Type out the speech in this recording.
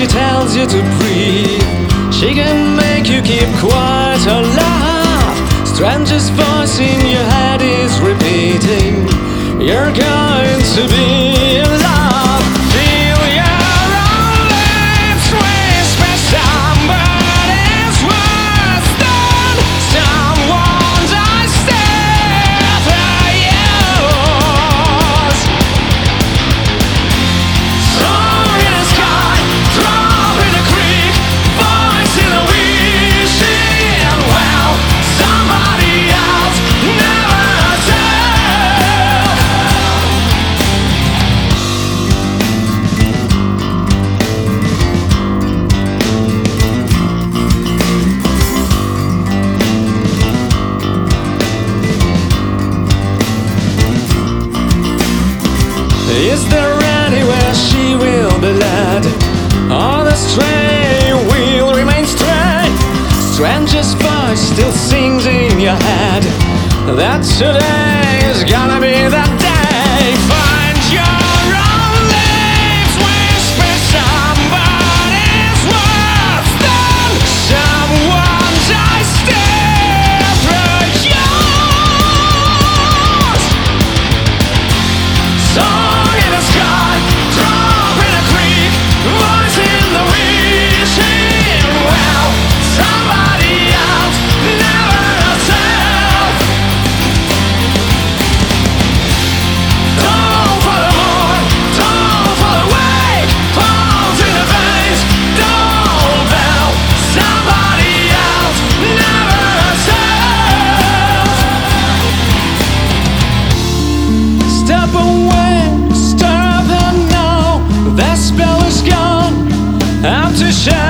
she tells you to breathe. She can make you keep quiet or laugh. Strangest voice in your head is repeating, you're going to be in love. Feel your own lips whisper somebody's words, then someone's eyes stare through yours. Song in the sky, drop in the creek, voice in the wishing well, somebody else never tell. Is there anywhere she will be led, or the stray will remain stray? Strangest voice still sings in your head that today is gonna be that day. Find your own lips, whisper somebody's words, then someone's eyes stare through yours. Song in the sky, drop in a creek, voice in the wishing well, somebody else never tell. Don't follow more, don't follow away, pulse in the veins, don't bell, somebody else never tell. Step away, stop and now, that spell is gone, I'm too shy